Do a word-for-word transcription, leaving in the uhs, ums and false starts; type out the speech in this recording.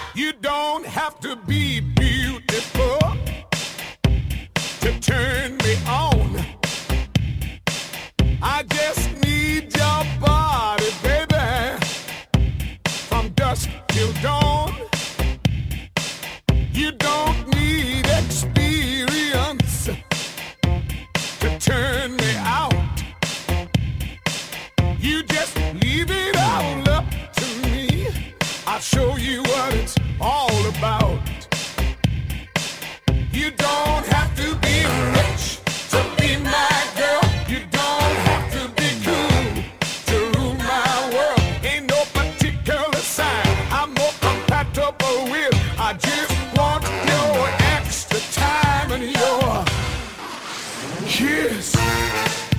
You don't have to be beautiful to turn me on. I just need your body, baby, from dusk till dawn. You don't need experience to turn me out. You just leave it all up to me. I'll show you what it's all about. You don't have to be rich to be my girl. You don't have to be cool to rule my world. Ain't no particular sign I'm more compatible with. I just want your extra time and your kiss.